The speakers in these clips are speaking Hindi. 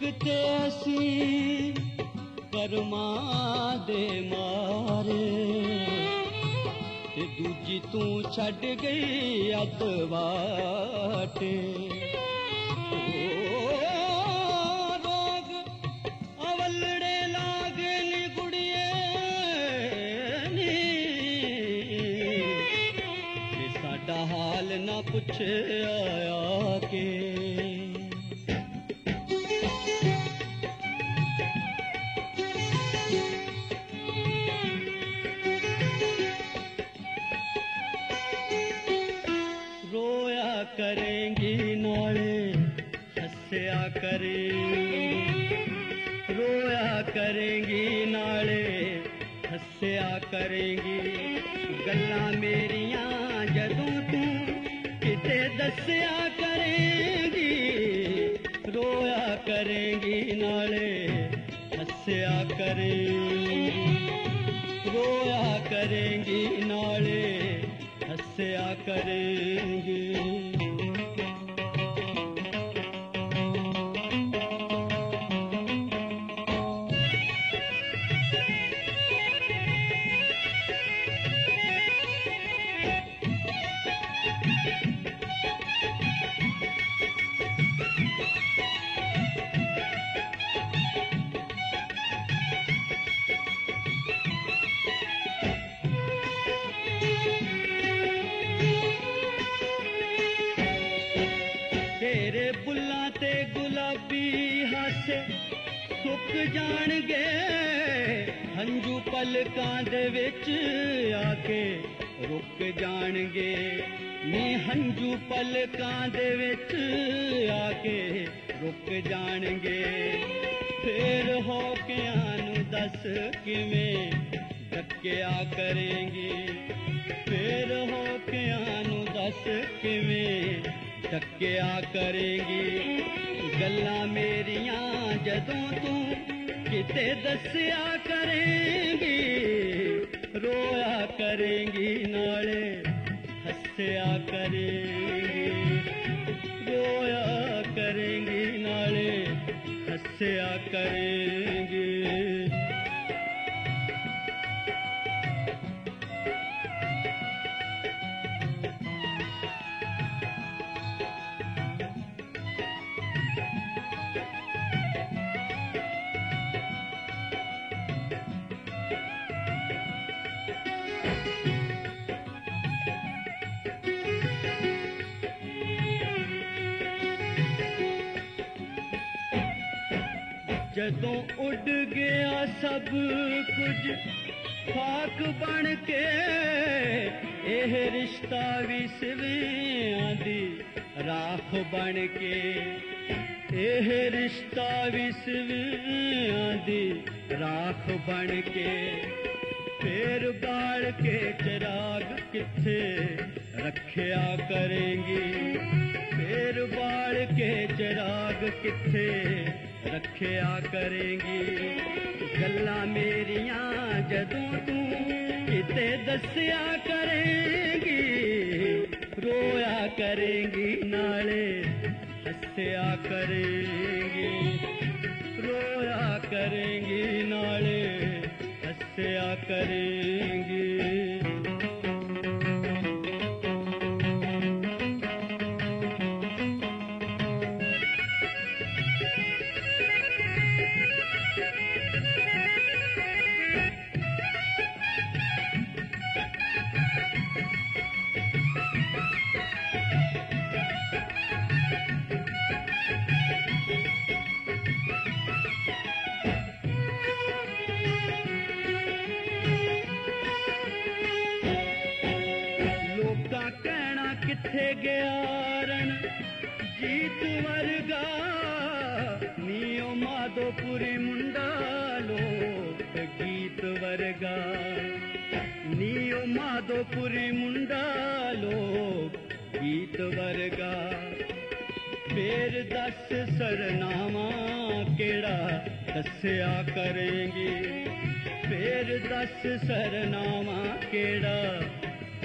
ते असी कर्मा दे मारे ते दूजी तू छड़ गई अदवाटे रोग अवलड़े लागे नी गुड़िए नी साडा हाल ना पुछे आया के करेंगी नाले हंसया करेंगी रोया करेंगी नाले हंसया करेंगी गल्लां मेरियां जदों तू किते दस्या करेंगी रोया करेंगी नाले हंसया करेंगी रोया करेंगी नाले हंसया करेंगी तेरे बुल्लां ते गुलाबी हासे सुक जाणगे हंजू पलकां दे विच आके रुक जाणगे नी हंजू पलकां दे विच आके रुक जाणगे फिर होकियां नू दस किवें डक्या करेंगे फिर होकियां नू दस किवें डक्या करेंगी गल्लां मेरियां जदों तू किते दस्या करेंगी रोया करेंगी नाले हंसया करेंगी रोया करेंगी नाले हंसया करेंगी जदों उड़ गया सब कुछ खाक बन के एह रिश्ता भी सिवियां दी राख बन के एह रिश्ता भी सिवियां दी राख बन के फिर बाल के चिराग किथे रखया करेंगी फिर बाल के चिराग किथे रखया करेंगी गल्लां मेरियां जदों तू किते दस्या करेंगी रोया करेंगी नाले हंसया करेंगी रोया करेंगी नाले हंसया करेंगी किथे गया रण जीत वर्गा नीओ माधोपुरी मुंडा लोक गीत वर्गा नीओ माधोपुरी मुंडा लोक गीत वर्गा फिर दस सरनामा केड़ा दस्या करेंगी फिर दस सरनामा केड़ा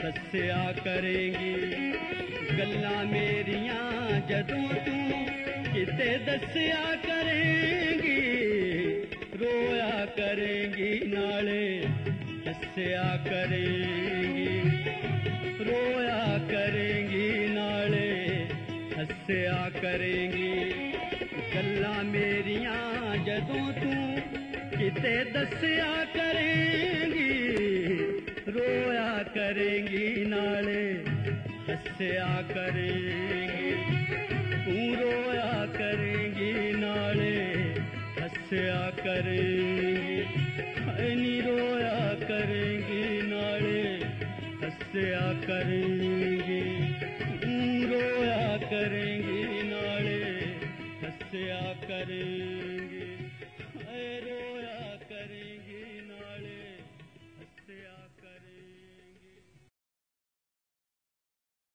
दस्या करेंगी गल्लां मेरियां जदों तू किते दस्या करेंगी रोया करेंगी नाले हस्या करेंगी रोया करेंगी नाले हस्या करेंगी गल्लां मेरियां जदों तू किते दस्या करेंगी रोया करेंगी नाले हस्या करेंगी तू रोया करेंगी नाले हस्या करेंगी नी रोया करेंगी नाले हस्या करेंगी रोया करेंगी नाले हस्या करेंगी रोया